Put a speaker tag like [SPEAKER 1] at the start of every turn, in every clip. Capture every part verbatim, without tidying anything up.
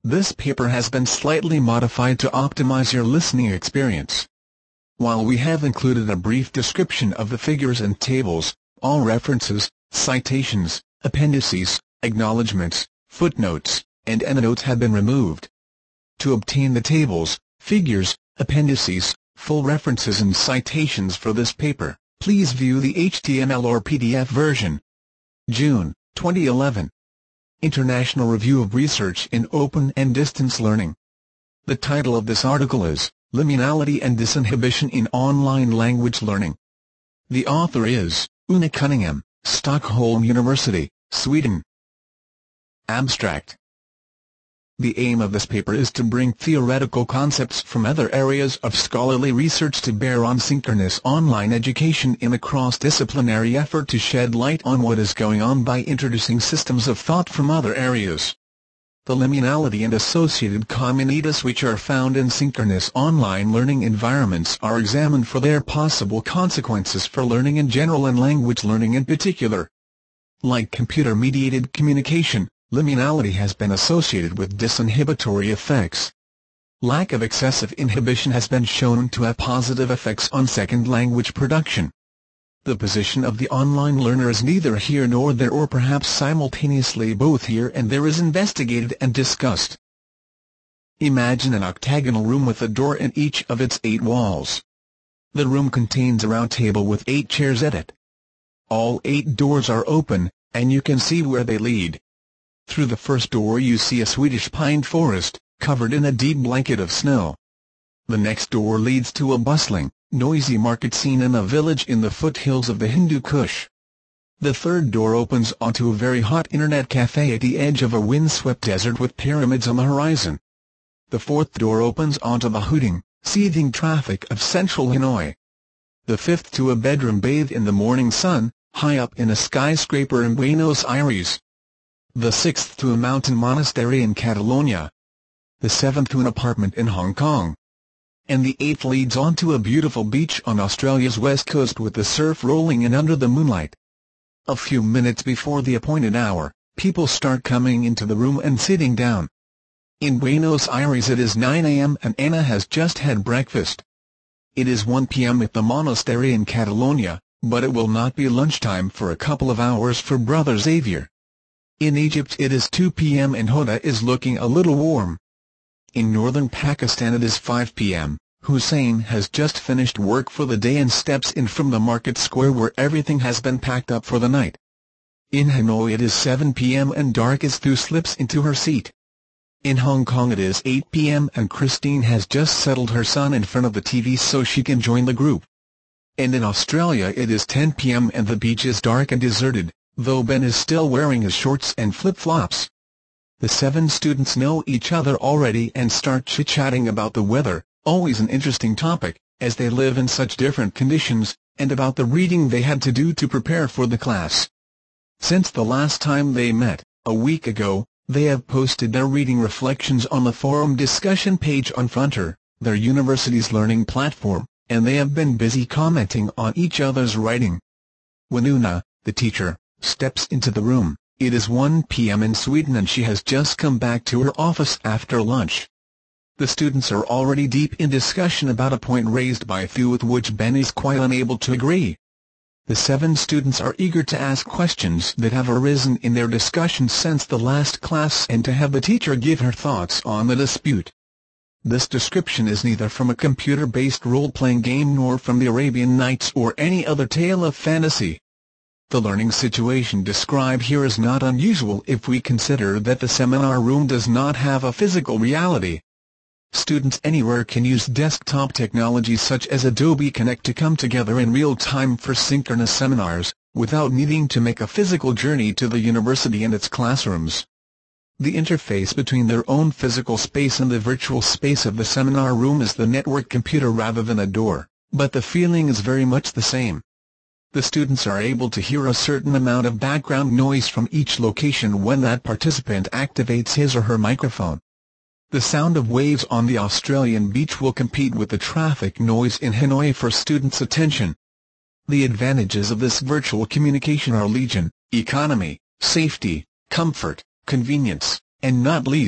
[SPEAKER 1] this paper has been slightly modified to optimize your listening experience. While we have included a brief description of the figures and tables, all references, citations, appendices, acknowledgments, footnotes, and endnotes have been removed. To obtain the tables, figures, appendices, full references and citations for this paper, please view the H T M L or P D F version. June twenty eleven. International Review of Research in Open and Distance Learning. The title of this article is Liminality and Disinhibition in Online Language Learning. The author is Una Cunningham, Stockholm University, Sweden. Abstract. The aim of this paper is to bring theoretical concepts from other areas of scholarly research to bear on synchronous online education in a cross-disciplinary effort to shed light on what is going on by introducing systems of thought from other areas. The liminality and associated communities which are found in synchronous online learning environments are examined for their possible consequences for learning in general and language learning in particular. Like computer-mediated communication, liminality has been associated with disinhibitory effects. Lack of excessive inhibition has been shown to have positive effects on second language production. The position of the online learner is neither here nor there, or perhaps simultaneously both here and there, is investigated and discussed. Imagine an octagonal room with a door in each of its eight walls. The room contains a round table with eight chairs at it. All eight doors are open, and you can see where they lead. Through the first door you see a Swedish pine forest, covered in a deep blanket of snow. The next door leads to a bustling, noisy market scene in a village in the foothills of the Hindu Kush. The third door opens onto a very hot internet cafe at the edge of a windswept desert with pyramids on the horizon. The fourth door opens onto the hooting, seething traffic of central Hanoi. The fifth to a bedroom bathed in the morning sun, high up in a skyscraper in Buenos Aires. The sixth to a mountain monastery in Catalonia. The seventh to an apartment in Hong Kong. And the eighth leads on to a beautiful beach on Australia's west coast with the surf rolling in under the moonlight. A few minutes before the appointed hour, people start coming into the room and sitting down. In Buenos Aires it is nine A M and Anna has just had breakfast. It is one P M at the monastery in Catalonia, but it will not be lunchtime for a couple of hours for Brother Xavier. In Egypt it is two P M and Hoda is looking a little warm. In northern Pakistan it is five P M Hussein has just finished work for the day and steps in from the market square where everything has been packed up for the night. In Hanoi it is seven P M and dark as Thu slips into her seat. In Hong Kong it is eight P M and Christine has just settled her son in front of the T V so she can join the group. And in Australia it is ten P M and the beach is dark and deserted, though Ben is still wearing his shorts and flip-flops. The seven students know each other already and start chit-chatting about the weather, always an interesting topic, as they live in such different conditions, and about the reading they had to do to prepare for the class. Since the last time they met, a week ago, they have posted their reading reflections on the forum discussion page on Fronter, their university's learning platform, and they have been busy commenting on each other's writing. When Una, the teacher, steps into the room, it is one P M in Sweden and she has just come back to her office after lunch. The students are already deep in discussion about a point raised by Thu with which Ben is quite unable to agree. The seven students are eager to ask questions that have arisen in their discussions since the last class and to have the teacher give her thoughts on the dispute. This description is neither from a computer-based role-playing game nor from the Arabian Nights or any other tale of fantasy. The learning situation described here is not unusual if we consider that the seminar room does not have a physical reality. Students anywhere can use desktop technology such as Adobe Connect to come together in real time for synchronous seminars, without needing to make a physical journey to the university and its classrooms. The interface between their own physical space and the virtual space of the seminar room is the network computer rather than a door, but the feeling is very much the same. The students are able to hear a certain amount of background noise from each location when that participant activates his or her microphone. The sound of waves on the Australian beach will compete with the traffic noise in Hanoi for students' attention. The advantages of this virtual communication are legion: economy, safety, comfort, convenience, and not least,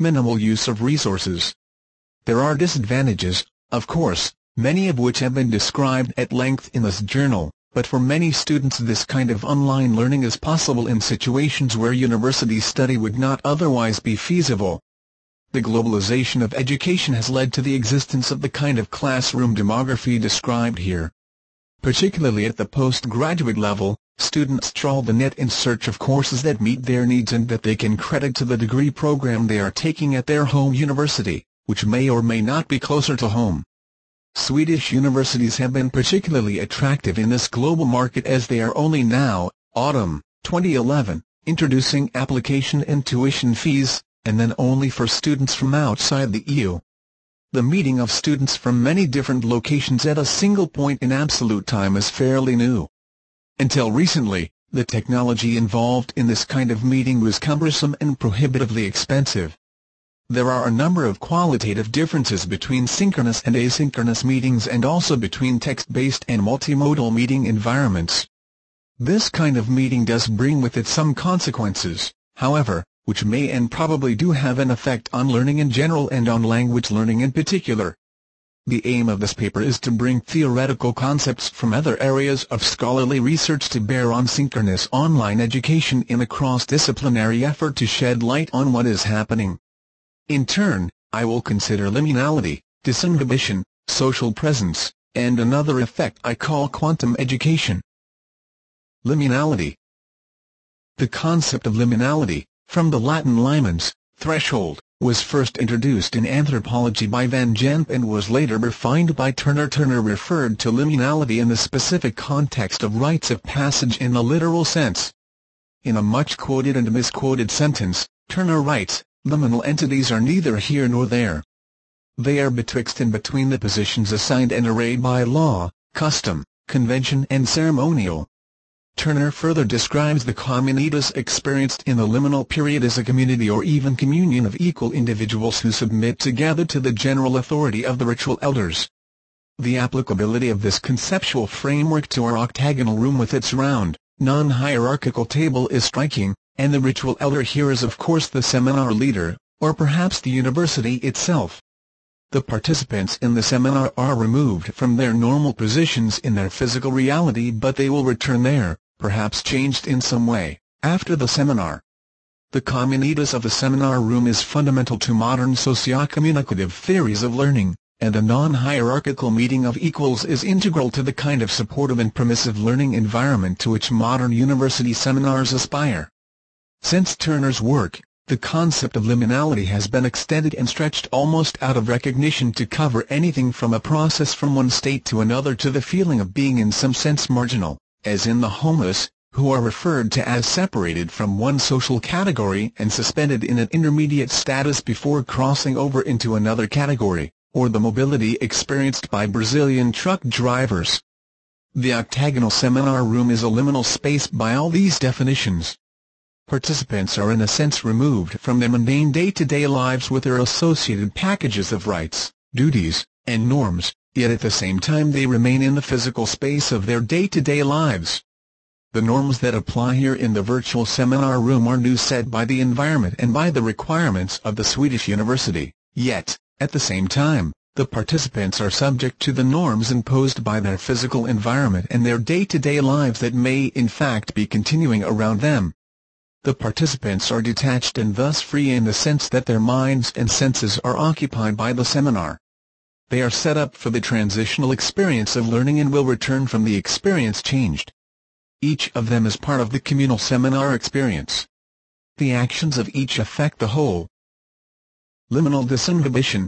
[SPEAKER 1] minimal use of resources. There are disadvantages, of course, many of which have been described at length in this journal, but for many students this kind of online learning is possible in situations where university study would not otherwise be feasible. The globalization of education has led to the existence of the kind of classroom demography described here. Particularly at the postgraduate level, students trawl the net in search of courses that meet their needs and that they can credit to the degree program they are taking at their home university, which may or may not be closer to home. Swedish universities have been particularly attractive in this global market as they are only now, autumn twenty eleven, introducing application and tuition fees, and then only for students from outside the E U. The meeting of students from many different locations at a single point in absolute time is fairly new. Until recently, the technology involved in this kind of meeting was cumbersome and prohibitively expensive. There are a number of qualitative differences between synchronous and asynchronous meetings and also between text-based and multimodal meeting environments. This kind of meeting does bring with it some consequences, however, which may and probably do have an effect on learning in general and on language learning in particular. The aim of this paper is to bring theoretical concepts from other areas of scholarly research to bear on synchronous online education in a cross-disciplinary effort to shed light on what is happening. In turn, I will consider liminality, disinhibition, social presence, and another effect I call quantum education. Liminality. The concept of liminality, from the Latin limens, threshold, was first introduced in anthropology by Van Gennep and was later refined by Turner. Turner referred to liminality in the specific context of rites of passage in the literal sense. In a much-quoted and misquoted sentence, Turner writes, "Liminal entities are neither here nor there. They are betwixt and between the positions assigned and arrayed by law, custom, convention and ceremonial." Turner further describes the comunitas experienced in the liminal period as a community or even communion of equal individuals who submit together to the general authority of the ritual elders. The applicability of this conceptual framework to our octagonal room with its round, non-hierarchical table is striking, and the ritual elder here is of course the seminar leader, or perhaps the university itself. The participants in the seminar are removed from their normal positions in their physical reality, but they will return there, perhaps changed in some way, after the seminar. The comunitas of the seminar room is fundamental to modern socio-communicative theories of learning, and a non-hierarchical meeting of equals is integral to the kind of supportive and permissive learning environment to which modern university seminars aspire. Since Turner's work, the concept of liminality has been extended and stretched almost out of recognition to cover anything from a process from one state to another to the feeling of being in some sense marginal, as in the homeless, who are referred to as separated from one social category and suspended in an intermediate status before crossing over into another category, or the mobility experienced by Brazilian truck drivers. The octagonal seminar room is a liminal space by all these definitions. Participants are in a sense removed from their mundane day-to-day lives with their associated packages of rights, duties, and norms, yet at the same time they remain in the physical space of their day-to-day lives. The norms that apply here in the virtual seminar room are new set by the environment and by the requirements of the Swedish university, yet, at the same time, the participants are subject to the norms imposed by their physical environment and their day-to-day lives that may in fact be continuing around them. The participants are detached and thus free in the sense that their minds and senses are occupied by the seminar. They are set up for the transitional experience of learning and will return from the experience changed. Each of them is part of the communal seminar experience. The actions of each affect the whole. Liminal disinhibition.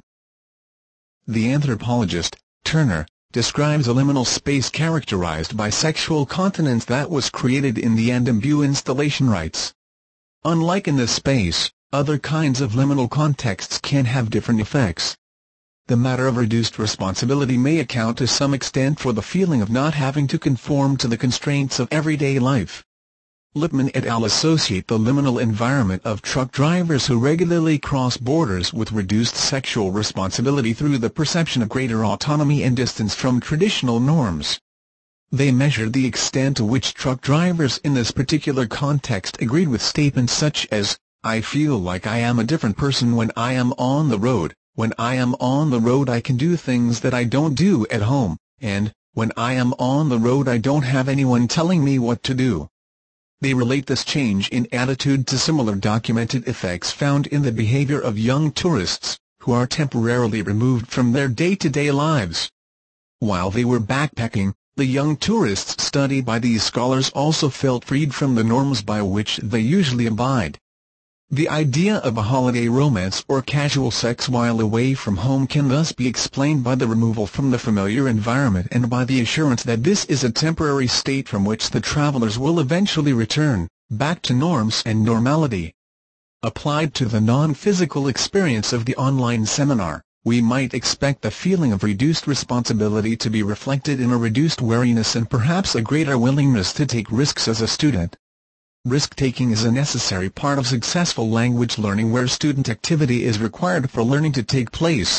[SPEAKER 1] The anthropologist, Turner, describes a liminal space characterized by sexual continence that was created in the Andembu installation rites. Unlike in this space, other kinds of liminal contexts can have different effects. The matter of reduced responsibility may account to some extent for the feeling of not having to conform to the constraints of everyday life. Lippmann et al. Associate the liminal environment of truck drivers who regularly cross borders with reduced sexual responsibility through the perception of greater autonomy and distance from traditional norms. They measured the extent to which truck drivers in this particular context agreed with statements such as, I feel like I am a different person when I am on the road. When I am on the road I can do things that I don't do at home, and, when I am on the road I don't have anyone telling me what to do. They relate this change in attitude to similar documented effects found in the behavior of young tourists, who are temporarily removed from their day-to-day lives. While they were backpacking, the young tourists studied by these scholars also felt freed from the norms by which they usually abide. The idea of a holiday romance or casual sex while away from home can thus be explained by the removal from the familiar environment and by the assurance that this is a temporary state from which the travelers will eventually return, back to norms and normality. Applied to the non-physical experience of the online seminar, we might expect the feeling of reduced responsibility to be reflected in a reduced wariness and perhaps a greater willingness to take risks as a student. Risk-taking is a necessary part of successful language learning where student activity is required for learning to take place.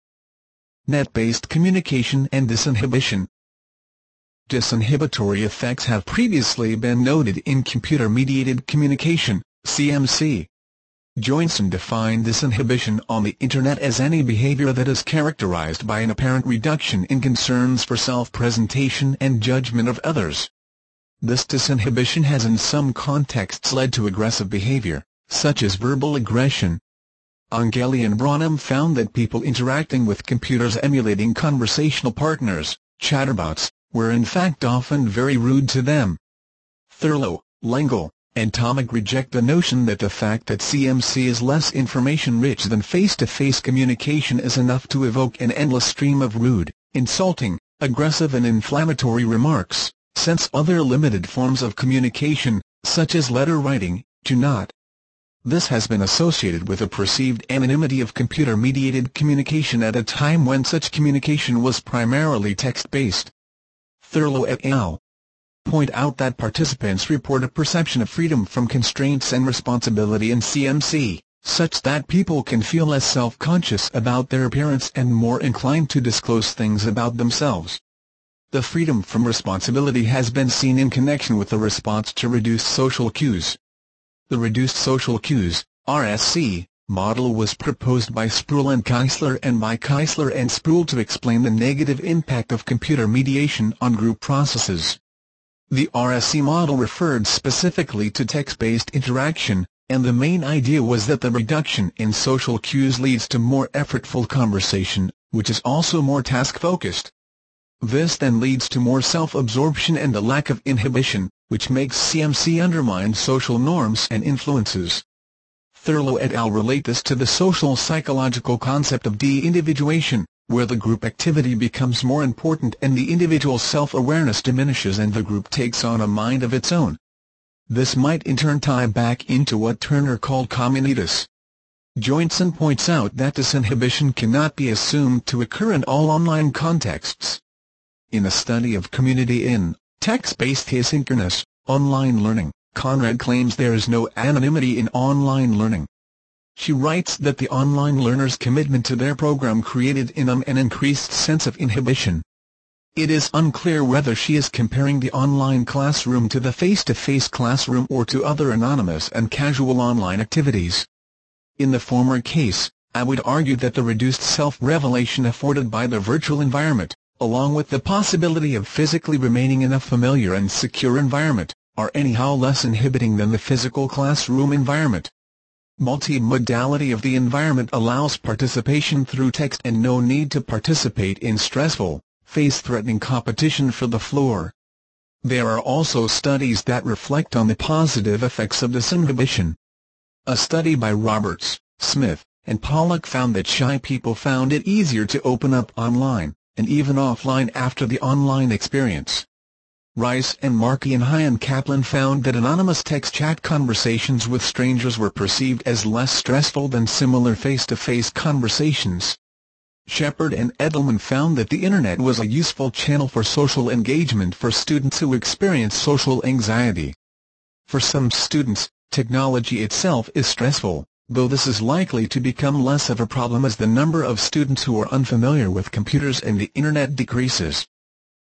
[SPEAKER 1] Net-based communication and disinhibition. Disinhibitory effects have previously been noted in computer-mediated communication, C M C. Joinson defined disinhibition on the Internet as any behavior that is characterized by an apparent reduction in concerns for self-presentation and judgment of others. This disinhibition has in some contexts led to aggressive behavior, such as verbal aggression. Angeli and Branham found that people interacting with computers emulating conversational partners, chatterbots, were in fact often very rude to them. Thurlow, Lengel, and Tomic reject the notion that the fact that C M C is less information-rich than face-to-face communication is enough to evoke an endless stream of rude, insulting, aggressive and inflammatory remarks, since other limited forms of communication, such as letter writing, do not. This has been associated with a perceived anonymity of computer-mediated communication at a time when such communication was primarily text-based. Thurlow et al. Point out that participants report a perception of freedom from constraints and responsibility in C M C, such that people can feel less self-conscious about their appearance and more inclined to disclose things about themselves. The freedom from responsibility has been seen in connection with the response to reduced social cues. The Reduced Social Cues, R S C, model was proposed by Sproul and Keisler and by Keisler and Sproul to explain the negative impact of computer mediation on group processes. The R S C model referred specifically to text-based interaction, and the main idea was that the reduction in social cues leads to more effortful conversation, which is also more task-focused. This then leads to more self-absorption and a lack of inhibition, which makes C M C undermine social norms and influences. Thurlow et al. Relate this to the social psychological concept of de-individuation, where the group activity becomes more important and the individual self-awareness diminishes and the group takes on a mind of its own. This might in turn tie back into what Turner called communitas. Joinson points out that disinhibition cannot be assumed to occur in all online contexts. In a study of community in text-based asynchronous, online learning, Conrad claims there is no anonymity in online learning. She writes that the online learner's commitment to their program created in them an increased sense of inhibition. It is unclear whether she is comparing the online classroom to the face-to-face classroom or to other anonymous and casual online activities. In the former case, I would argue that the reduced self-revelation afforded by the virtual environment, along with the possibility of physically remaining in a familiar and secure environment, are anyhow less inhibiting than the physical classroom environment. Multimodality of the environment allows participation through text and no need to participate in stressful, face-threatening competition for the floor. There are also studies that reflect on the positive effects of disinhibition. A study by Roberts, Smith, and Pollock found that shy people found it easier to open up online, and even offline after the online experience. Rice and Markey and Hyan Kaplan found that anonymous text chat conversations with strangers were perceived as less stressful than similar face-to-face conversations. Shepard and Edelman found that the Internet was a useful channel for social engagement for students who experience social anxiety. For some students, technology itself is stressful, though this is likely to become less of a problem as the number of students who are unfamiliar with computers and the Internet decreases.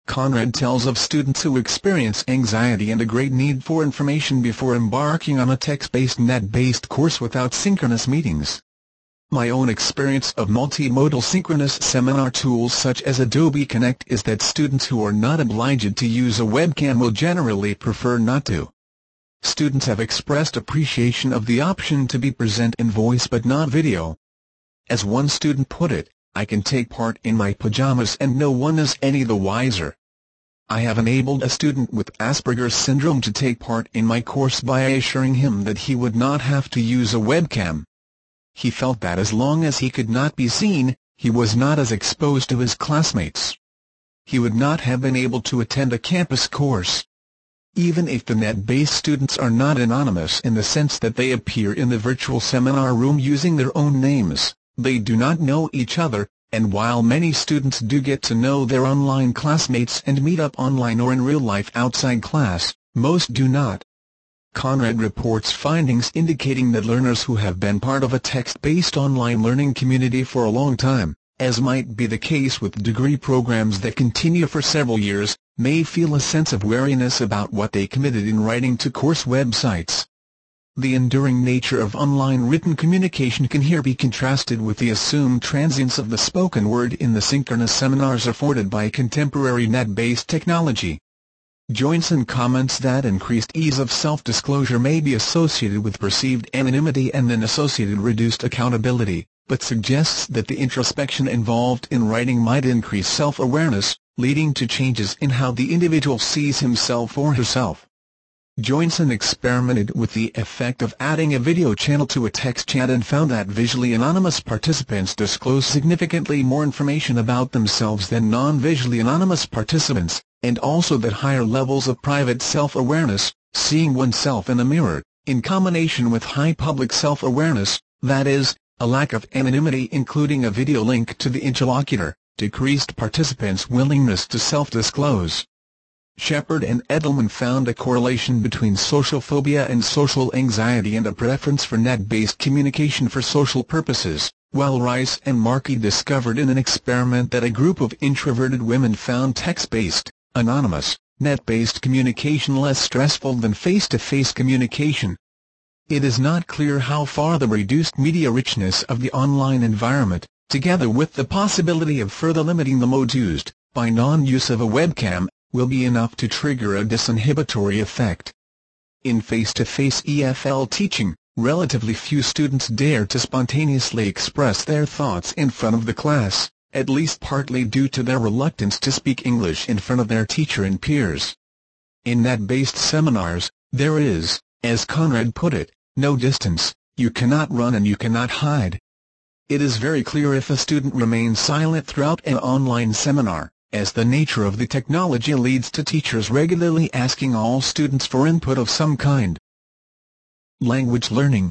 [SPEAKER 1] Conrad tells of students who experience anxiety and a great need for information before embarking on a text-based net-based course without synchronous meetings. My own experience of multimodal synchronous seminar tools such as Adobe Connect is that students who are not obliged to use a webcam will generally prefer not to. Students have expressed appreciation of the option to be present in voice but not video. As one student put it, "I can take part in my pajamas and no one is any the wiser." I have enabled a student with Asperger's syndrome to take part in my course by assuring him that he would not have to use a webcam. He felt that as long as he could not be seen, he was not as exposed to his classmates. He would not have been able to attend a campus course. Even if the net-based students are not anonymous in the sense that they appear in the virtual seminar room using their own names, they do not know each other, and while many students do get to know their online classmates and meet up online or in real life outside class, most do not. Conrad reports findings indicating that learners who have been part of a text-based online learning community for a long time, as might be the case with degree programs that continue for several years, may feel a sense of wariness about what they committed in writing to course websites. The enduring nature of online written communication can here be contrasted with the assumed transience of the spoken word in the synchronous seminars afforded by contemporary net-based technology. Joinson comments that increased ease of self-disclosure may be associated with perceived anonymity and then associated reduced accountability, but suggests that the introspection involved in writing might increase self-awareness, leading to changes in how the individual sees himself or herself. Joinson experimented with the effect of adding a video channel to a text chat and found that visually anonymous participants disclose significantly more information about themselves than non-visually anonymous participants, and also that higher levels of private self-awareness, seeing oneself in a mirror, in combination with high public self-awareness, that is, a lack of anonymity including a video link to the interlocutor, decreased participants' willingness to self-disclose. Shepard and Edelman found a correlation between social phobia and social anxiety and a preference for net-based communication for social purposes, while Rice and Markey discovered in an experiment that a group of introverted women found text-based, anonymous, net-based communication less stressful than face-to-face communication. It is not clear how far the reduced media richness of the online environment, together with the possibility of further limiting the modes used, by non-use of a webcam, will be enough to trigger a disinhibitory effect. In face-to-face E F L teaching, relatively few students dare to spontaneously express their thoughts in front of the class, at least partly due to their reluctance to speak English in front of their teacher and peers. In net-based seminars, there is, as Conrad put it, no distance, you cannot run and you cannot hide. It is very clear if a student remains silent throughout an online seminar, as the nature of the technology leads to teachers regularly asking all students for input of some kind. Language learning.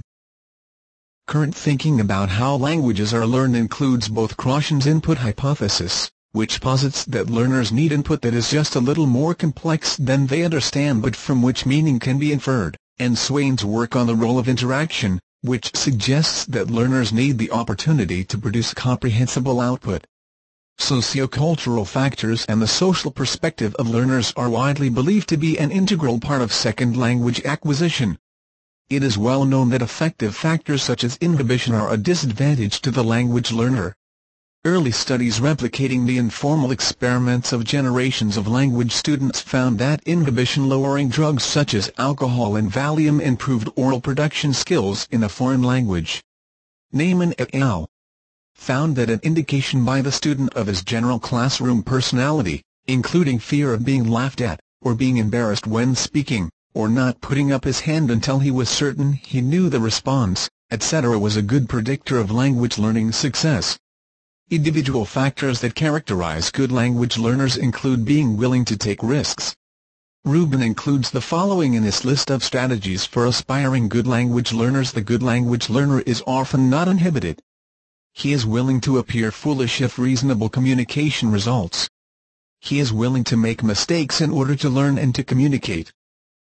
[SPEAKER 1] Current thinking about how languages are learned includes both Kroshen's input hypothesis, which posits that learners need input that is just a little more complex than they understand but from which meaning can be inferred, and Swain's work on the role of interaction, which suggests that learners need the opportunity to produce comprehensible output. Sociocultural factors and the social perspective of learners are widely believed to be an integral part of second language acquisition. It is well known that affective factors such as inhibition are a disadvantage to the language learner. Early studies replicating the informal experiments of generations of language students found that inhibition-lowering drugs such as alcohol and Valium improved oral production skills in a foreign language. Neyman et al. Found that an indication by the student of his general classroom personality, including fear of being laughed at, or being embarrassed when speaking, or not putting up his hand until he was certain he knew the response, et cetera was a good predictor of language learning success. Individual factors that characterize good language learners include being willing to take risks. Rubin includes the following in his list of strategies for aspiring good language learners. The good language learner is often not inhibited. He is willing to appear foolish if reasonable communication results. He is willing to make mistakes in order to learn and to communicate.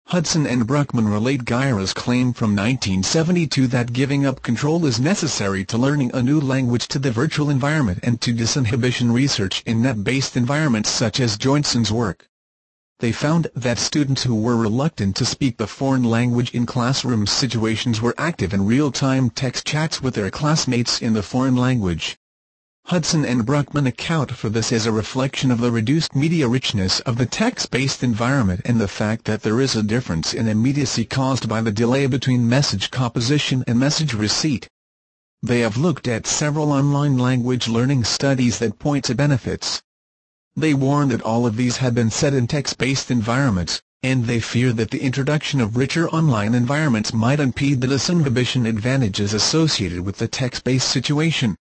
[SPEAKER 1] Hudson and Bruckman relate Gyra's claim from nineteen seventy-two that giving up control is necessary to learning a new language to the virtual environment and to disinhibition research in net-based environments such as Jointson's work. They found that students who were reluctant to speak the foreign language in classroom situations were active in real-time text chats with their classmates in the foreign language. Hudson and Bruckman account for this as a reflection of the reduced media richness of the text-based environment and the fact that there is a difference in immediacy caused by the delay between message composition and message receipt. They have looked at several online language learning studies that point to benefits. They warn that all of these had been set in text-based environments, and they fear that the introduction of richer online environments might impede the disinhibition advantages associated with the text-based situation.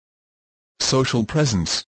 [SPEAKER 1] Social presence.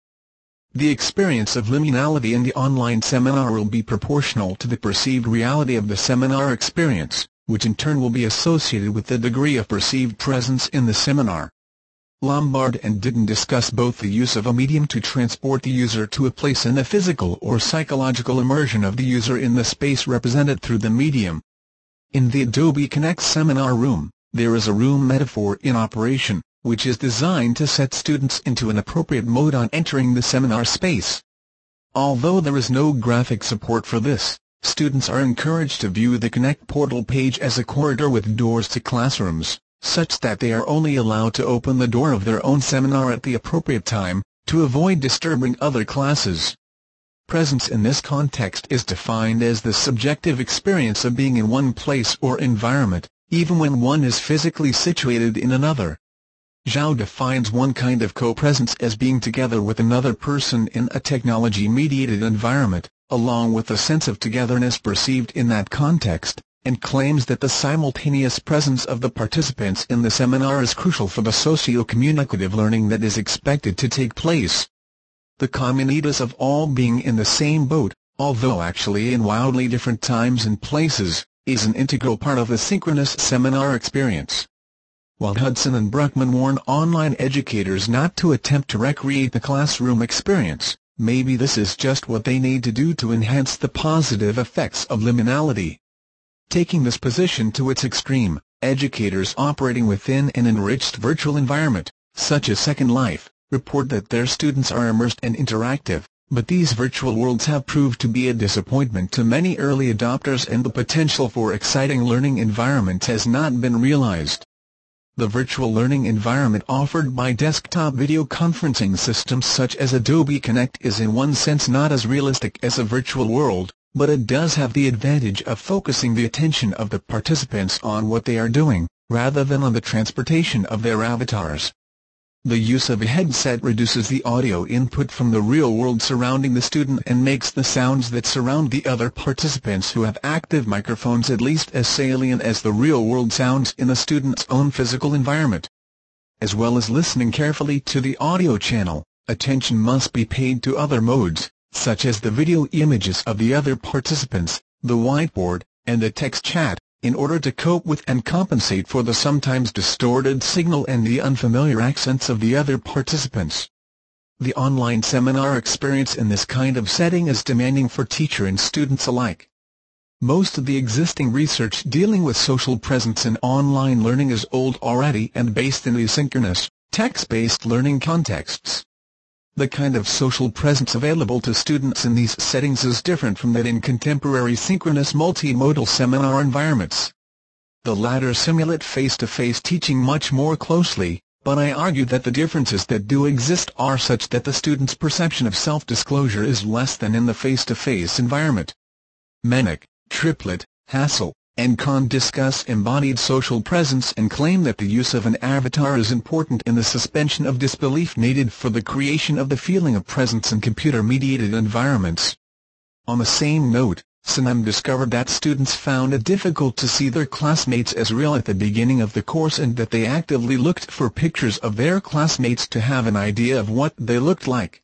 [SPEAKER 1] The experience of liminality in the online seminar will be proportional to the perceived reality of the seminar experience, which in turn will be associated with the degree of perceived presence in the seminar. Lombard and Ditton discuss both the use of a medium to transport the user to a place and the physical or psychological immersion of the user in the space represented through the medium. In the Adobe Connect seminar room, there is a room metaphor in operation, which is designed to set students into an appropriate mode on entering the seminar space. Although there is no graphic support for this, students are encouraged to view the Connect portal page as a corridor with doors to classrooms, such that they are only allowed to open the door of their own seminar at the appropriate time, to avoid disturbing other classes. Presence in this context is defined as the subjective experience of being in one place or environment, even when one is physically situated in another. Zhao defines one kind of co-presence as being together with another person in a technology-mediated environment, along with a sense of togetherness perceived in that context, and claims that the simultaneous presence of the participants in the seminar is crucial for the socio-communicative learning that is expected to take place. The communitas of all being in the same boat, although actually in wildly different times and places, is an integral part of the synchronous seminar experience. While Hudson and Bruckman warn online educators not to attempt to recreate the classroom experience, maybe this is just what they need to do to enhance the positive effects of liminality. Taking this position to its extreme, educators operating within an enriched virtual environment, such as Second Life, report that their students are immersed and interactive, but these virtual worlds have proved to be a disappointment to many early adopters and the potential for exciting learning environments has not been realized. The virtual learning environment offered by desktop video conferencing systems such as Adobe Connect is in one sense not as realistic as a virtual world, but it does have the advantage of focusing the attention of the participants on what they are doing, rather than on the transportation of their avatars. The use of a headset reduces the audio input from the real world surrounding the student and makes the sounds that surround the other participants who have active microphones at least as salient as the real world sounds in the student's own physical environment. As well as listening carefully to the audio channel, attention must be paid to other modes, such as the video images of the other participants, the whiteboard, and the text chat, in order to cope with and compensate for the sometimes distorted signal and the unfamiliar accents of the other participants. The online seminar experience in this kind of setting is demanding for teacher and students alike. Most of the existing research dealing with social presence in online learning is old already and based in asynchronous, text-based learning contexts. The kind of social presence available to students in these settings is different from that in contemporary synchronous multimodal seminar environments. The latter simulate face-to-face teaching much more closely, but I argue that the differences that do exist are such that the student's perception of self-disclosure is less than in the face-to-face environment. Menick, Triplett, Hassel, and Kahn discuss embodied social presence and claim that the use of an avatar is important in the suspension of disbelief needed for the creation of the feeling of presence in computer-mediated environments. On the same note, Sanem discovered that students found it difficult to see their classmates as real at the beginning of the course and that they actively looked for pictures of their classmates to have an idea of what they looked like.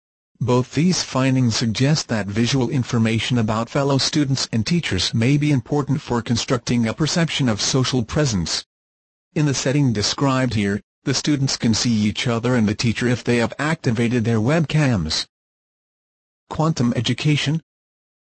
[SPEAKER 1] Both these findings suggest that visual information about fellow students and teachers may be important for constructing a perception of social presence. In the setting described here, the students can see each other and the teacher if they have activated their webcams. Quantum education.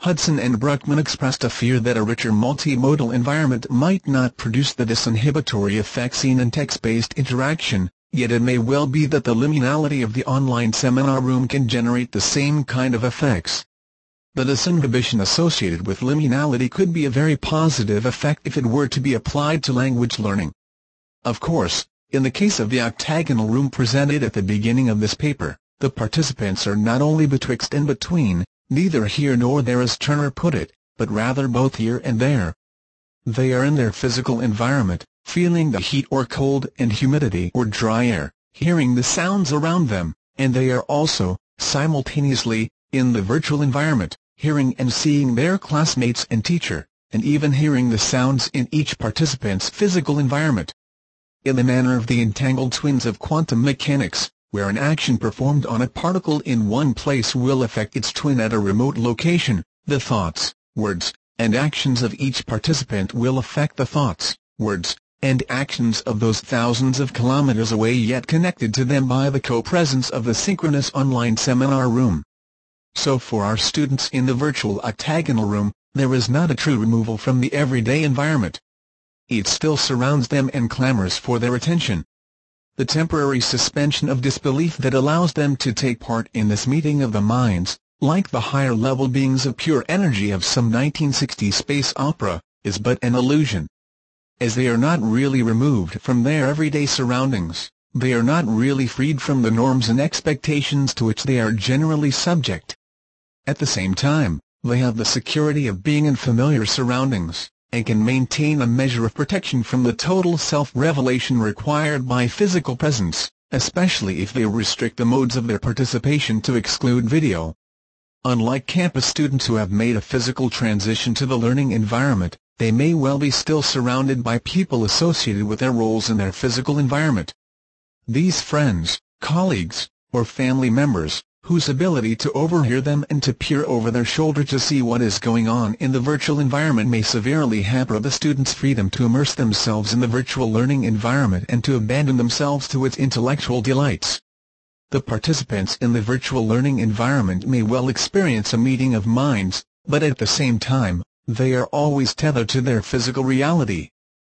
[SPEAKER 1] Hudson and Bruckman expressed a fear that a richer multimodal environment might not produce the disinhibitory effect seen in text-based interaction, yet it may well be that the liminality of the online seminar room can generate the same kind of effects. The disinhibition associated with liminality could be a very positive effect if it were to be applied to language learning. Of course, in the case of the octagonal room presented at the beginning of this paper, the participants are not only betwixt and between, neither here nor there as Turner put it, but rather both here and there. They are in their physical environment, feeling the heat or cold and humidity or dry air, hearing the sounds around them, and they are also, simultaneously, in the virtual environment, hearing and seeing their classmates and teacher, and even hearing the sounds in each participant's physical environment. In the manner of the entangled twins of quantum mechanics, where an action performed on a particle in one place will affect its twin at a remote location, the thoughts, words, and actions of each participant will affect the thoughts, words, and actions of those thousands of kilometers away yet connected to them by the co-presence of the synchronous online seminar room. So for our students in the virtual octagonal room, there is not a true removal from the everyday environment. It still surrounds them and clamors for their attention. The temporary suspension of disbelief that allows them to take part in this meeting of the minds, like the higher-level beings of pure energy of some nineteen sixties space opera, is but an illusion. As they are not really removed from their everyday surroundings, they are not really freed from the norms and expectations to which they are generally subject. At the same time, they have the security of being in familiar surroundings, and can maintain a measure of protection from the total self-revelation required by physical presence, especially if they restrict the modes of their participation to exclude video. Unlike campus students who have made a physical transition to the learning environment, they may well be still surrounded by people associated with their roles in their physical environment. These friends, colleagues, or family members, whose ability to overhear them and to peer over their shoulder to see what is going on in the virtual environment may severely hamper the students' freedom to immerse themselves in the virtual learning environment and to abandon themselves to its intellectual delights. The participants in the virtual learning environment may well experience a meeting of minds, but at the same time, they are always tethered to their physical reality.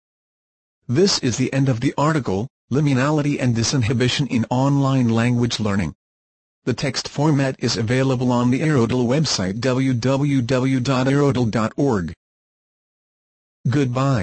[SPEAKER 1] This is the end of the article, Liminality and Disinhibition in Online Language Learning. The text format is available on the Aerodel website w w w dot aerodel dot org. Goodbye.